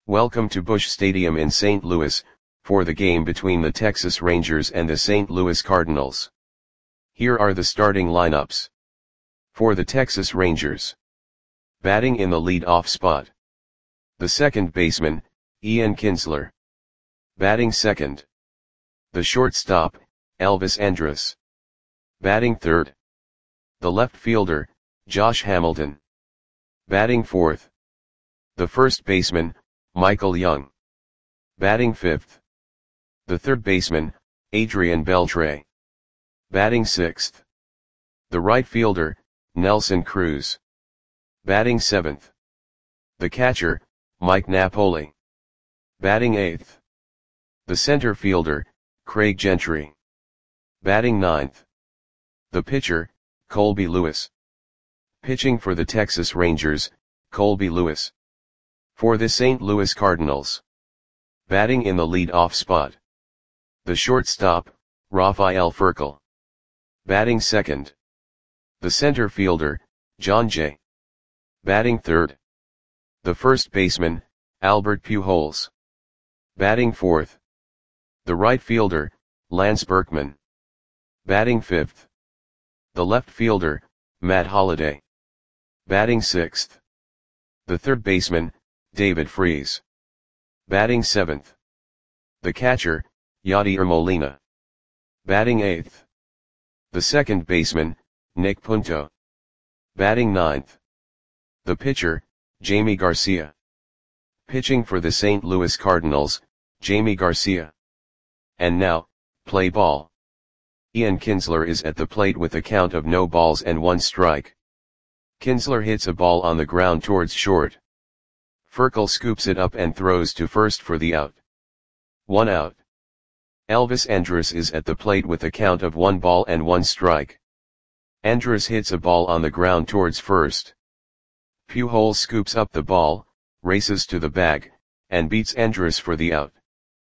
Welcome to Busch Stadium in St. Louis, for the game between the Texas Rangers and the St. Louis Cardinals. Here are the starting lineups. For the Texas Rangers. Batting in the lead-off spot. The second baseman, Ian Kinsler. Batting second. The shortstop, Elvis Andrus. Batting third. The left fielder, Josh Hamilton. Batting fourth. The first baseman, Michael Young. Batting fifth. The third baseman, Adrian Beltre. Batting sixth. The right fielder, Nelson Cruz. Batting seventh. The catcher, Mike Napoli. Batting eighth. The center fielder, Craig Gentry. Batting ninth. The pitcher, Colby Lewis. Pitching for the Texas Rangers, Colby Lewis. For the St. Louis Cardinals. Batting in the lead-off spot. The shortstop, Rafael Furcal. Batting second. The center fielder, Jon Jay. Batting third. The first baseman, Albert Pujols. Batting fourth. The right fielder, Lance Berkman. Batting fifth. The left fielder, Matt Holliday. Batting sixth. The third baseman, David Freese. Batting seventh. The catcher, Yadier Molina. Batting eighth. The second baseman, Nick Punto. Batting ninth. The pitcher, Jamie Garcia. Pitching for the St. Louis Cardinals, Jamie Garcia. And now, play ball. Ian Kinsler is at the plate with a count of no balls and one strike. Kinsler hits a ball on the ground towards short. Furcal scoops it up and throws to first for the out. 1 out. Elvis Andrus is at the plate with a count of 1 ball and 1 strike. Andrus hits a ball on the ground towards first. Pujols scoops up the ball, races to the bag, and beats Andrus for the out.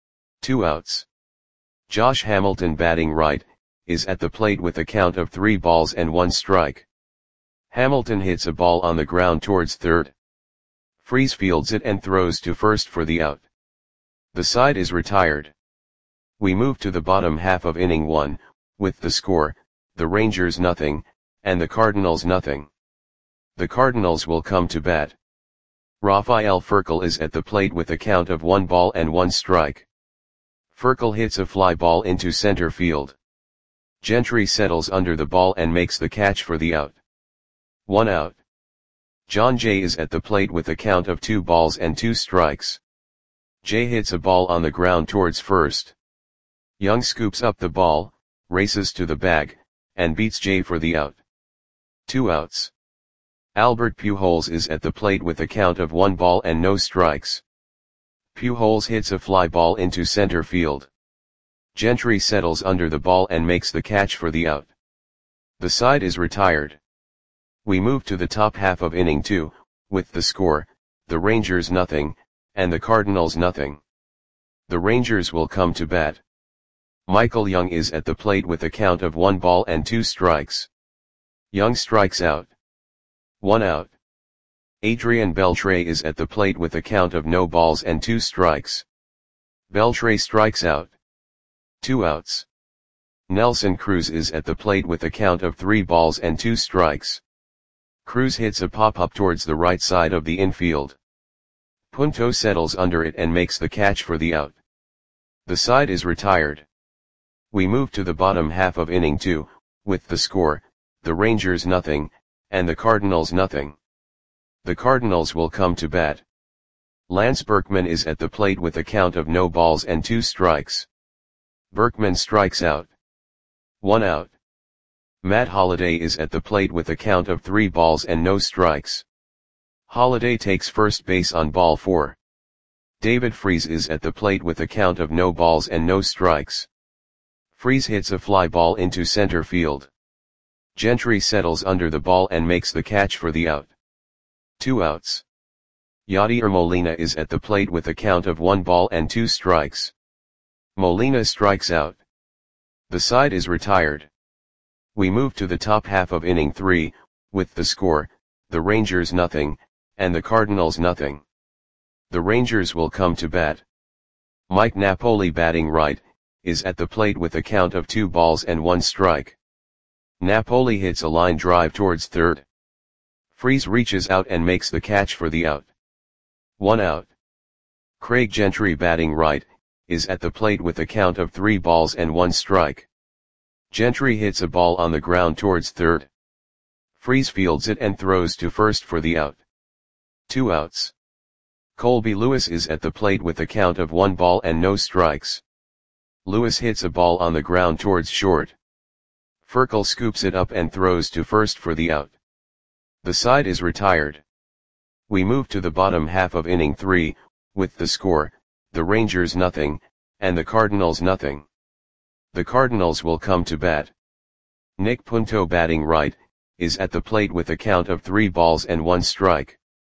2 outs. Josh Hamilton, batting right, is at the plate with a count of 3 balls and 1 strike. Hamilton hits a ball on the ground towards third. Freese fields it and throws to first for the out. The side is retired. We move to the bottom half of inning 1, with the score, the Rangers nothing, and the Cardinals nothing. The Cardinals will come to bat. Rafael Furcal is at the plate with a count of 1 ball and 1 strike. Furcal hits a fly ball into center field. Gentry settles under the ball and makes the catch for the out. 1 out. Jon Jay is at the plate with a count of 2 balls and 2 strikes. Jay hits a ball on the ground towards first. Young scoops up the ball, races to the bag, and beats Jay for the out. 2 outs. Albert Pujols is at the plate with a count of 1 ball and no strikes. Pujols hits a fly ball into center field. Gentry settles under the ball and makes the catch for the out. The side is retired. We move to the top half of inning 2, with the score, the Rangers nothing, and the Cardinals nothing. The Rangers will come to bat. Michael Young is at the plate with a count of 1 ball and 2 strikes. Young strikes out. 1 out. Adrian Beltre is at the plate with a count of no balls and 2 strikes. Beltre strikes out. 2 outs. Nelson Cruz is at the plate with a count of 3 balls and 2 strikes. Cruz hits a pop-up towards the right side of the infield. Punto settles under it and makes the catch for the out. The side is retired. We move to the bottom half of inning 2, with the score, the Rangers nothing, and the Cardinals nothing. The Cardinals will come to bat. Lance Berkman is at the plate with a count of no balls and 2 strikes. Berkman strikes out. 1 out. Matt Holliday is at the plate with a count of 3 balls and no strikes. Holliday takes first base on ball 4. David Freese is at the plate with a count of no balls and no strikes. Freese hits a fly ball into center field. Gentry settles under the ball and makes the catch for the out. 2 outs. Yadier Molina is at the plate with a count of 1 ball and 2 strikes. Molina strikes out. The side is retired. We move to the top half of inning 3, with the score, the Rangers nothing, and the Cardinals nothing. The Rangers will come to bat. Mike Napoli batting right, is at the plate with a count of 2 balls and 1 strike. Napoli hits a line drive towards third. Freese reaches out and makes the catch for the out. 1 out. Craig Gentry batting right, is at the plate with a count of 3 balls and 1 strike. Gentry hits a ball on the ground towards third. Freese fields it and throws to first for the out. 2 outs. Colby Lewis is at the plate with a count of 1 ball and no strikes. Lewis hits a ball on the ground towards short. Furcal scoops it up and throws to first for the out. The side is retired. We move to the bottom half of inning 3, with the score, the Rangers nothing, and the Cardinals nothing. The Cardinals will come to bat. Nick Punto batting right, is at the plate with a count of 3 balls and 1 strike.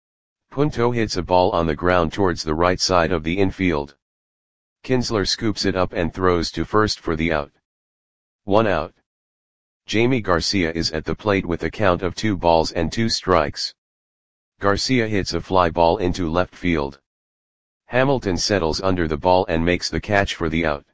Punto hits a ball on the ground towards the right side of the infield. Kinsler scoops it up and throws to first for the out. 1 out. Jamie Garcia is at the plate with a count of 2 balls and 2 strikes. Garcia hits a fly ball into left field. Hamilton settles under the ball and makes the catch for the out.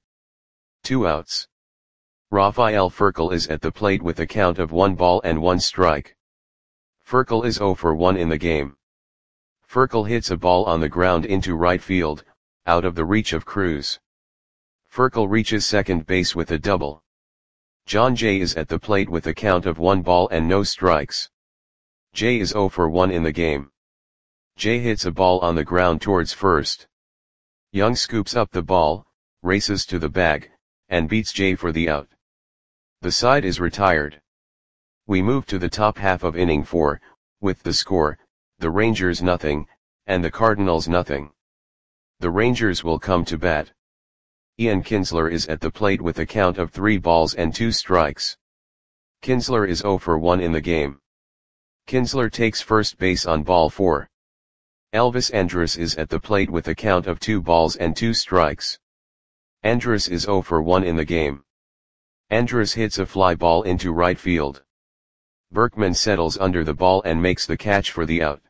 2 outs. Rafael Furcal is at the plate with a count of 1 ball and 1 strike. Furcal is 0 for 1 in the game. Furcal hits a ball on the ground into right field, out of the reach of Cruz. Furcal reaches second base with a double. John Jay is at the plate with a count of 1 ball and no strikes. Jay is 0 for 1 in the game. Jay hits a ball on the ground towards first. Young scoops up the ball, races to the bag, and beats Jay for the out. The side is retired. We move to the top half of inning 4, with the score, the Rangers nothing, and the Cardinals nothing. The Rangers will come to bat. Ian Kinsler is at the plate with a count of 3 balls and 2 strikes. Kinsler is 0 for 1 in the game. Kinsler takes first base on ball 4. Elvis Andrus is at the plate with a count of 2 balls and 2 strikes. Andrus is 0 for 1 in the game. Andrus hits a fly ball into right field. Berkman settles under the ball and makes the catch for the out.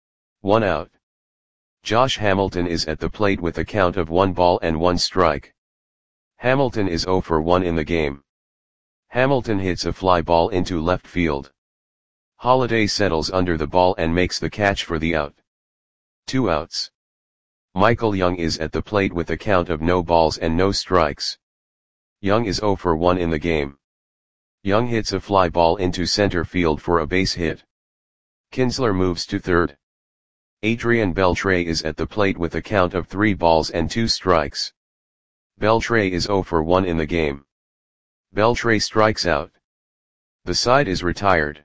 1 out. Josh Hamilton is at the plate with a count of 1 ball and 1 strike. Hamilton is 0 for 1 in the game. Hamilton hits a fly ball into left field. Holliday settles under the ball and makes the catch for the out. 2 outs. Michael Young is at the plate with a count of no balls and no strikes. Young is 0 for 1 in the game. Young hits a fly ball into center field for a base hit. Kinsler moves to third. Adrian Beltre is at the plate with a count of 3 balls and 2 strikes. Beltre is 0 for 1 in the game. Beltre strikes out. The side is retired.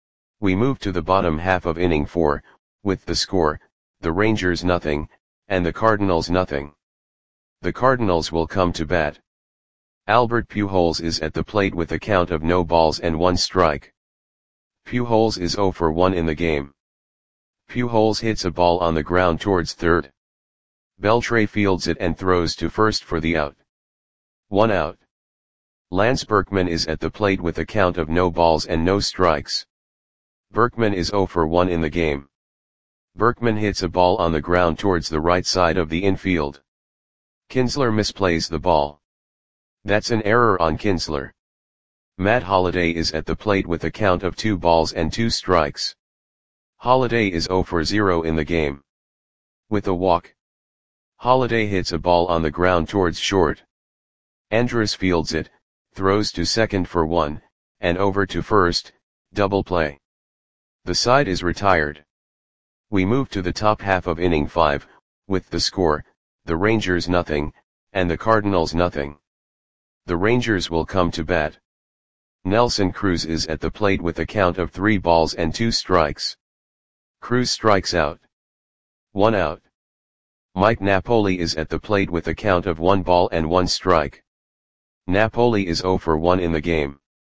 We move to the bottom half of inning 4, with the score, the Rangers nothing, and the Cardinals nothing. The Cardinals will come to bat. Albert Pujols is at the plate with a count of no balls and 1 strike. Pujols is 0 for 1 in the game. Pujols hits a ball on the ground towards third. Beltre fields it and throws to first for the out. 1 out. Lance Berkman is at the plate with a count of no balls and no strikes. Berkman is 0 for 1 in the game. Berkman hits a ball on the ground towards the right side of the infield. Kinsler misplays the ball. That's an error on Kinsler. Matt Holliday is at the plate with a count of 2 balls and 2 strikes. Holliday is 0 for 0 in the game. With a walk. Holliday hits a ball on the ground towards short. Andrus fields it, throws to second for 1, and over to first, double play. The side is retired. We move to the top half of inning 5, with the score, the Rangers nothing, and the Cardinals nothing. The Rangers will come to bat. Nelson Cruz is at the plate with a count of 3 balls and 2 strikes. Cruz strikes out. 1 out. Mike Napoli is at the plate with a count of 1 ball and 1 strike. Napoli is 0 for 1 in the game.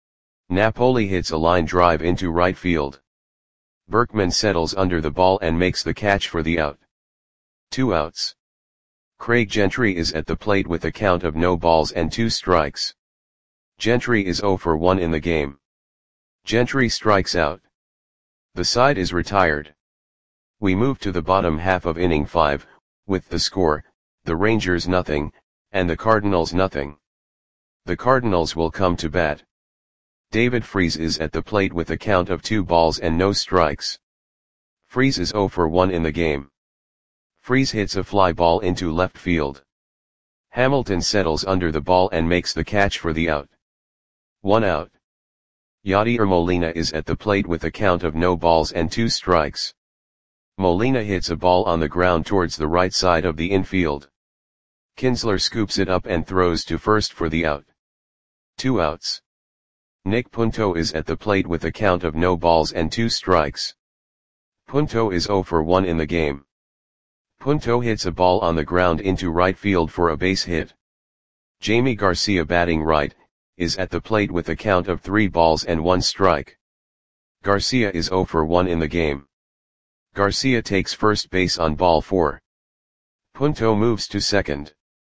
Napoli hits a line drive into right field. Berkman settles under the ball and makes the catch for the out. 2 outs. Craig Gentry is at the plate with a count of no balls and 2 strikes. Gentry is 0 for 1 in the game. Gentry strikes out. The side is retired. We move to the bottom half of inning 5, with the score, the Rangers nothing, and the Cardinals nothing. The Cardinals will come to bat. David Freese is at the plate with a count of 2 balls and no strikes. Freese is 0 for 1 in the game. Freese hits a fly ball into left field. Hamilton settles under the ball and makes the catch for the out. 1 out. Yadier Molina is at the plate with a count of no balls and 2 strikes. Molina hits a ball on the ground towards the right side of the infield. Kinsler scoops it up and throws to first for the out. 2 outs. Nick Punto is at the plate with a count of no balls and 2 strikes. Punto is 0 for 1 in the game. Punto hits a ball on the ground into right field for a base hit. Jamie Garcia, batting right, is at the plate with a count of 3 balls and 1 strike. Garcia is 0 for 1 in the game. Garcia takes first base on ball 4. Punto moves to second.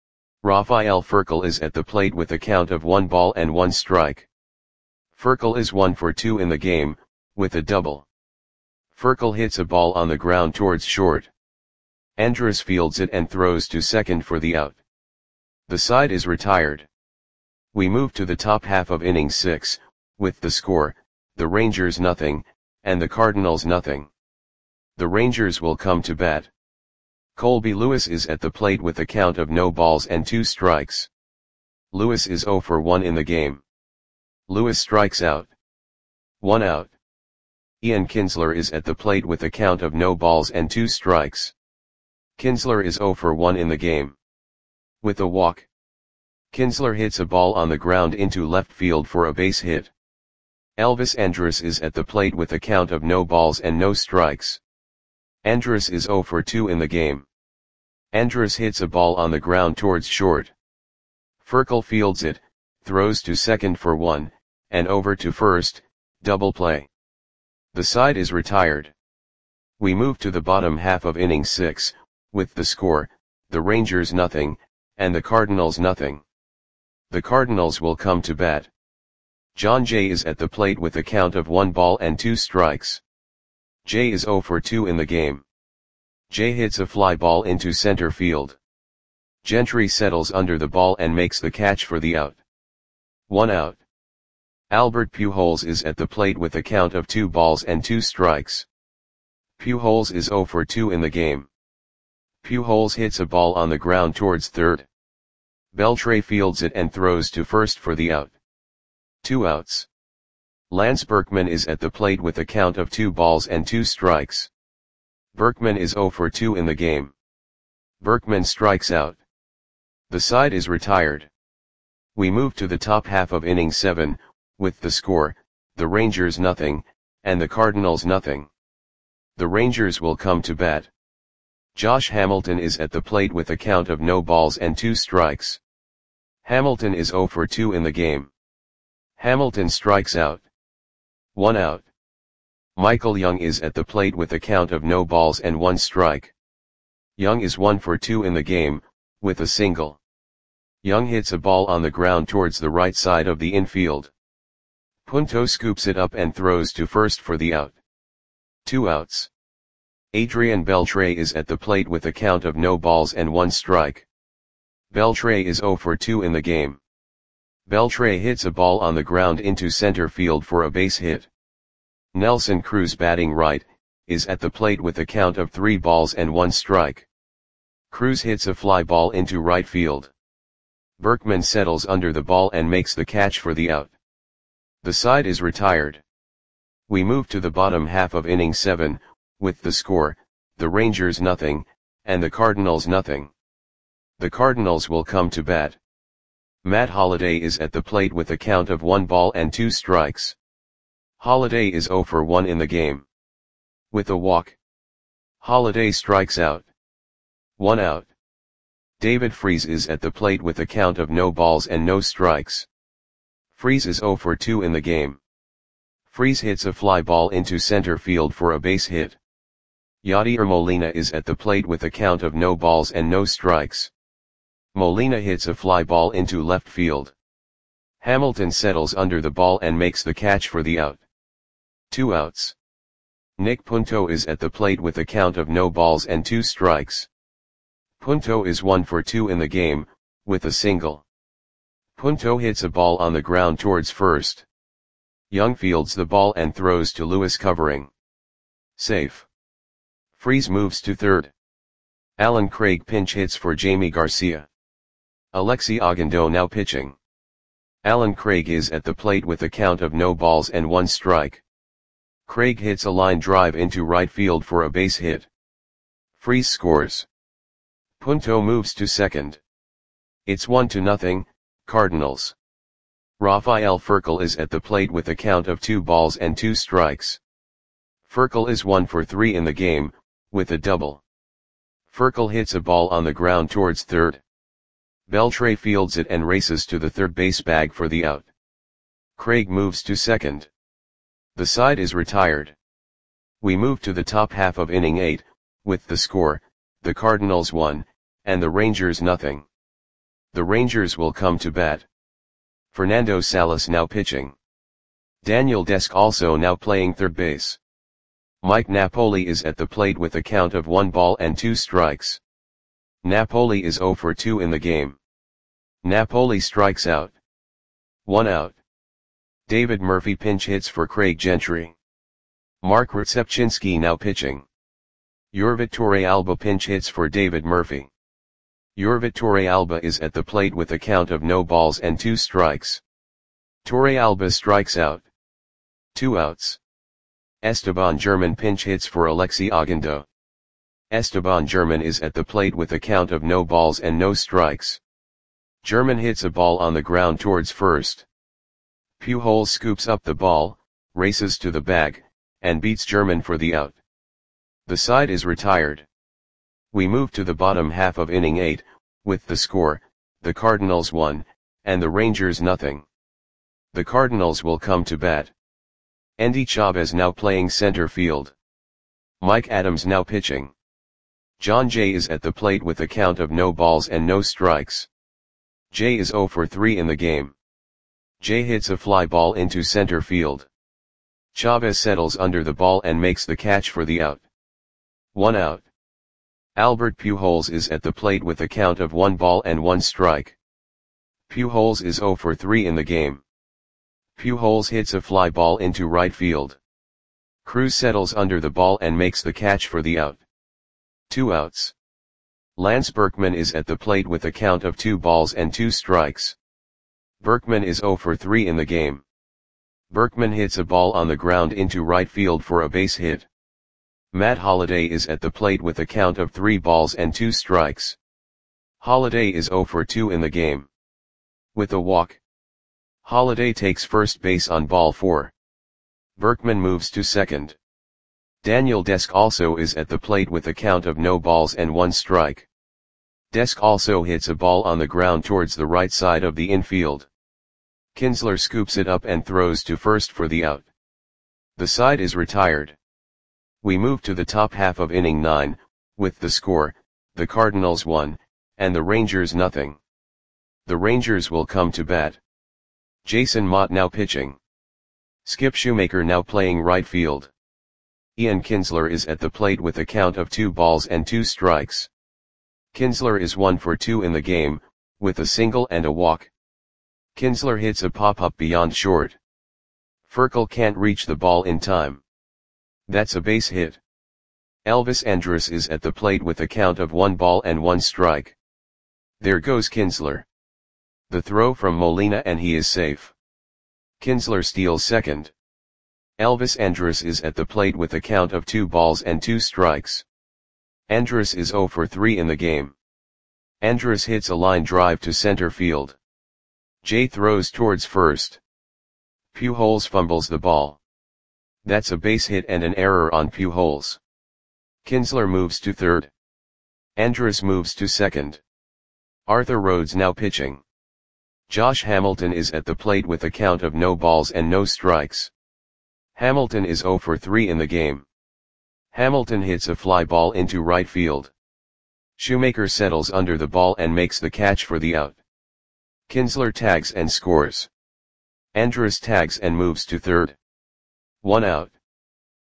Rafael Furcal is at the plate with a count of 1 ball and 1 strike. Furcal is 1 for 2 in the game, with a double. Furcal hits a ball on the ground towards short. Andrus fields it and throws to second for the out. The side is retired. We move to the top half of inning 6, with the score, the Rangers nothing, and the Cardinals nothing. The Rangers will come to bat. Colby Lewis is at the plate with a count of no balls and 2 strikes. Lewis is 0 for 1 in the game. Lewis strikes out. 1 out. Ian Kinsler is at the plate with a count of no balls and 2 strikes. Kinsler is 0 for 1 in the game. With a walk. Kinsler hits a ball on the ground into left field for a base hit. Elvis Andrus is at the plate with a count of no balls and no strikes. Andrus is 0 for 2 in the game. Andrus hits a ball on the ground towards short. Furcal fields it, throws to second for 1, and over to first, double play. The side is retired. We move to the bottom half of inning 6, with the score, the Rangers nothing, and the Cardinals nothing. The Cardinals will come to bat. John Jay is at the plate with a count of 1 ball and 2 strikes. Jay is 0 for 2 in the game. Jay hits a fly ball into center field. Gentry settles under the ball and makes the catch for the out. 1 out. Albert Pujols is at the plate with a count of 2 balls and 2 strikes. Pujols is 0 for 2 in the game. Pujols hits a ball on the ground towards third. Beltre fields it and throws to first for the out. 2 outs. Lance Berkman is at the plate with a count of 2 balls and 2 strikes. Berkman is 0 for 2 in the game. Berkman strikes out. The side is retired. We move to the top half of inning 7, with the score, the Rangers nothing, and the Cardinals nothing. The Rangers will come to bat. Josh Hamilton is at the plate with a count of no balls and 2 strikes. Hamilton is 0 for 2 in the game. Hamilton strikes out. 1 out. Michael Young is at the plate with a count of no balls and 1 strike. Young is 1 for 2 in the game, with a single. Young hits a ball on the ground towards the right side of the infield. Punto scoops it up and throws to first for the out. 2 outs. Adrian Beltre is at the plate with a count of no balls and 1 strike. Beltre is 0 for 2 in the game. Beltre hits a ball on the ground into center field for a base hit. Nelson Cruz, batting right, is at the plate with a count of 3 balls and 1 strike. Cruz hits a fly ball into right field. Berkman settles under the ball and makes the catch for the out. The side is retired. We move to the bottom half of inning 7, with the score, the Rangers nothing, and the Cardinals nothing. The Cardinals will come to bat. Matt Holliday is at the plate with a count of 1 ball and 2 strikes. Holliday is 0 for 1 in the game. With a walk. Holliday strikes out. 1 out. David Freese is at the plate with a count of no balls and no strikes. Freese is 0 for 2 in the game. Freese hits a fly ball into center field for a base hit. Yadier Molina is at the plate with a count of no balls and no strikes. Molina hits a fly ball into left field. Hamilton settles under the ball and makes the catch for the out. 2 outs. Nick Punto is at the plate with a count of no balls and 2 strikes. Punto is 1 for 2 in the game, with a single. Punto hits a ball on the ground towards first. Young fields the ball and throws to Lewis covering. Safe. Freese moves to third. Alan Craig pinch hits for Jamie Garcia. Alexi Ogando now pitching. Alan Craig is at the plate with a count of no balls and 1 strike. Craig hits a line drive into right field for a base hit. Freese scores. Punto moves to second. It's 1-0, Cardinals. Rafael Furcal is at the plate with a count of 2 balls and 2 strikes. Furcal is 1 for 3 in the game, with a double. Furcal hits a ball on the ground towards third. Beltre fields it and races to the third base bag for the out. Craig moves to second. The side is retired. We move to the top half of inning 8, with the score, the Cardinals 1, and the Rangers 0. The Rangers will come to bat. Fernando Salas now pitching. Daniel Desk also now playing third base. Mike Napoli is at the plate with a count of 1 ball and 2 strikes. Napoli is 0 for 2 in the game. Napoli strikes out. 1 out. David Murphy pinch hits for Craig Gentry. Mark Rzepczynski now pitching. Yorvit Torrealba pinch hits for David Murphy. Yorvit Torrealba is at the plate with a count of no balls and 2 strikes. Torrealba strikes out. 2 outs. Esteban German pinch hits for Alexi Ogando. Esteban German is at the plate with a count of no balls and no strikes. German hits a ball on the ground towards first. Pujols scoops up the ball, races to the bag, and beats German for the out. The side is retired. We move to the bottom half of inning 8, with the score, the Cardinals 1, and the Rangers 0. The Cardinals will come to bat. Endy Chavez now playing center field. Mike Adams now pitching. John Jay is at the plate with a count of no balls and no strikes. Jay is 0 for 3 in the game. Jay hits a fly ball into center field. Chavez settles under the ball and makes the catch for the out. 1 out. Albert Pujols is at the plate with a count of 1 ball and 1 strike. Pujols is 0 for 3 in the game. Pujols hits a fly ball into right field. Cruz settles under the ball and makes the catch for the out. 2 outs. Lance Berkman is at the plate with a count of 2 balls and 2 strikes. Berkman is 0 for 3 in the game. Berkman hits a ball on the ground into right field for a base hit. Matt Holliday is at the plate with a count of 3 balls and 2 strikes. Holliday is 0 for 2 in the game. With a walk. Holliday takes first base on ball 4. Berkman moves to second. Daniel Desk also is at the plate with a count of no balls and 1 strike. Desk also hits a ball on the ground towards the right side of the infield. Kinsler scoops it up and throws to first for the out. The side is retired. We move to the top half of inning 9, with the score, the Cardinals 1, and the Rangers 0. The Rangers will come to bat. Jason Motte now pitching. Skip Shoemaker now playing right field. Ian Kinsler is at the plate with a count of 2 balls and 2 strikes. Kinsler is 1 for 2 in the game, with a single and a walk. Kinsler hits a pop-up beyond short. Furcal can't reach the ball in time. That's a base hit. Elvis Andrus is at the plate with a count of 1 ball and 1 strike. There goes Kinsler. The throw from Molina and he is safe. Kinsler steals second. Elvis Andrus is at the plate with a count of 2 balls and 2 strikes. Andrus is 0 for 3 in the game. Andrus hits a line drive to center field. Jay throws towards first. Pujols fumbles the ball. That's a base hit and an error on Pujols. Kinsler moves to third. Andrus moves to second. Arthur Rhodes now pitching. Josh Hamilton is at the plate with a count of no balls and no strikes. Hamilton is 0 for 3 in the game. Hamilton hits a fly ball into right field. Shoemaker settles under the ball and makes the catch for the out. Kinsler tags and scores. Andrus tags and moves to third. 1 out.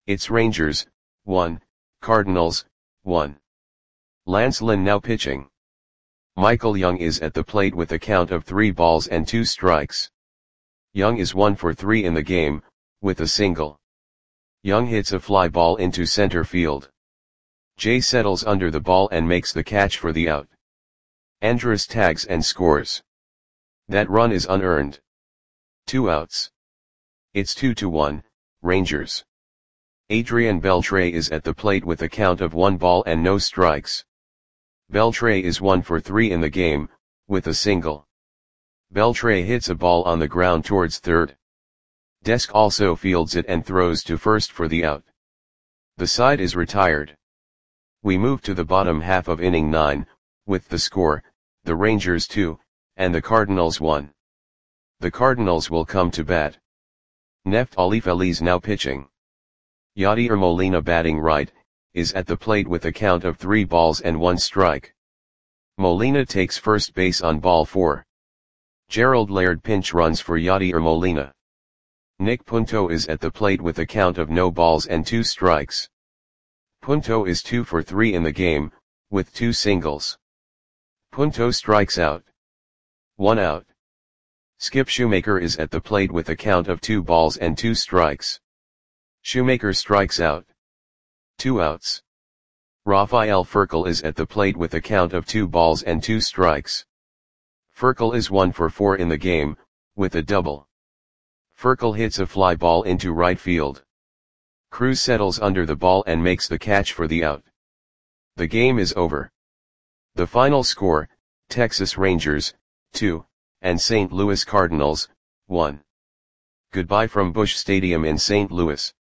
It's Rangers, 1, Cardinals, 1. Lance Lynn now pitching. Michael Young is at the plate with a count of 3 balls and 2 strikes. Young is 1 for 3 in the game, with a single. Young hits a fly ball into center field. Jay settles under the ball and makes the catch for the out. Andrus tags and scores. That run is unearned. 2 outs. It's 2-1, Rangers. Adrian Beltre is at the plate with a count of 1 ball and no strikes. Beltre is 1 for 3 in the game, with a single. Beltre hits a ball on the ground towards third. Desk also fields it and throws to first for the out. The side is retired. We move to the bottom half of inning 9, with the score, the Rangers 2, and the Cardinals 1. The Cardinals will come to bat. Neftali Feliz now pitching. Yadier Molina batting right, is at the plate with a count of 3 balls and 1 strike. Molina takes first base on ball 4. Gerald Laird pinch runs for Yadier Molina. Nick Punto is at the plate with a count of no balls and 2 strikes. Punto is 2 for 3 in the game, with 2 singles. Punto strikes out. 1 out. Skip Shoemaker is at the plate with a count of 2 balls and 2 strikes. Shoemaker strikes out. 2 outs. Rafael Furcal is at the plate with a count of 2 balls and 2 strikes. Furcal is 1 for 4 in the game, with a double. Furcal hits a fly ball into right field. Cruz settles under the ball and makes the catch for the out. The game is over. The final score, Texas Rangers, 2, and St. Louis Cardinals, 1. Goodbye from Busch Stadium in St. Louis.